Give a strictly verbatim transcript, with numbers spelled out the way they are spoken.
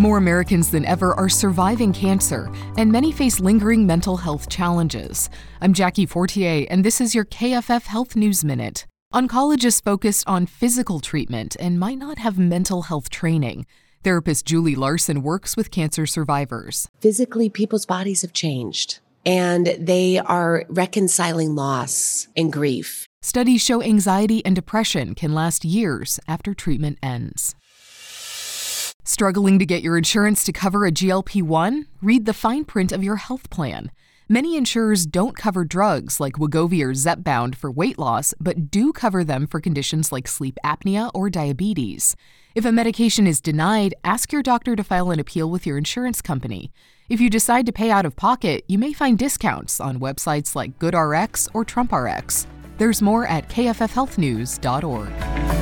More Americans than ever are surviving cancer, and many face lingering mental health challenges. I'm Jackie Fortier, and this is your K F F Health News Minute. Oncologists focus on physical treatment and might not have mental health training. Therapist Julie Larson works with cancer survivors. Physically, people's bodies have changed, and they are reconciling loss and grief. Studies show anxiety and depression can last years after treatment ends. Struggling to get your insurance to cover a G L P one? Read the fine print of your health plan. Many insurers don't cover drugs like Wegovy or Zepbound for weight loss, but do cover them for conditions like sleep apnea or diabetes. If a medication is denied, ask your doctor to file an appeal with your insurance company. If you decide to pay out of pocket, you may find discounts on websites like GoodRx or TrumpRx. There's more at K F F health news dot org.